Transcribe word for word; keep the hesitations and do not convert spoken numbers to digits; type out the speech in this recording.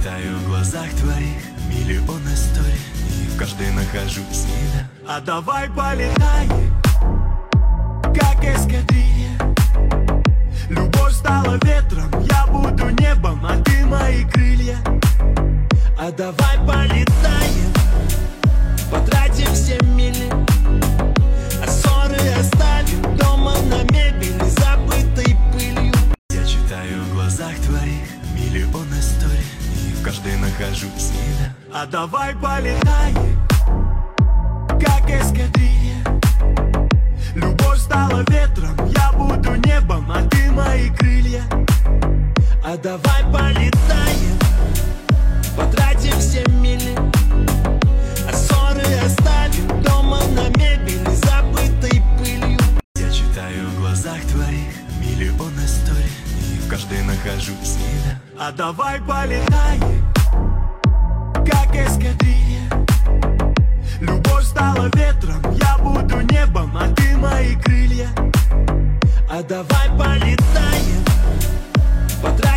читаю в глазах твоих миллион историй, и в каждой нахожу себя. А давай полетай, как эскадрилья. Любовь стала ветром, я буду небом, а ты мои крылья. А давай полетаем, потратим все мили, а ссоры оставим дома на мебели, забытой пылью. Я читаю в глазах твоих миллион историй, и в каждой нахожу себя. А давай полетай, как эскадрилья. Любовь стала ветром, я буду небом, а ты мои крылья. А давай полетаем, потратим все мили, а ссоры оставим дома на мебели, забытой пылью. Я читаю в глазах твоих миллион историй, и в каждой нахожу себя. А давай полетай, как эскадрилья. Любовь стала ветром, я буду небом, а ты мои крылья. А давай полетаем, потратим